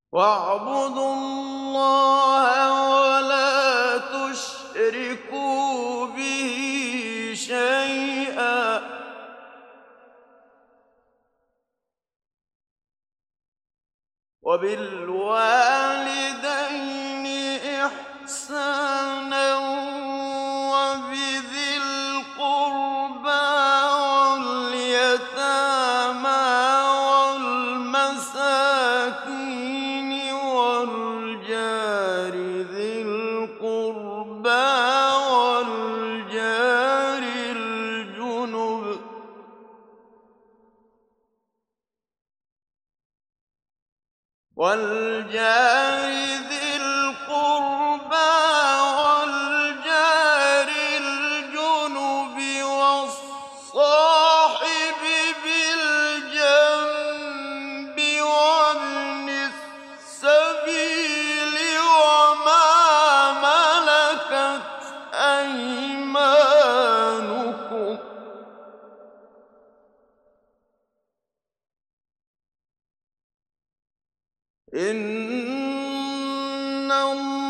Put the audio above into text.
واعبدوا الله ولا تشركوا به شيئا وبالوالدين إحسانا وبذي القربى واليتامى والمساكين والجار ذي القربى والجار الجنب والجار ذي القربى والجار الجنب والصاحب بالجنب وابن السبيل وما ملكت أيمانكم إن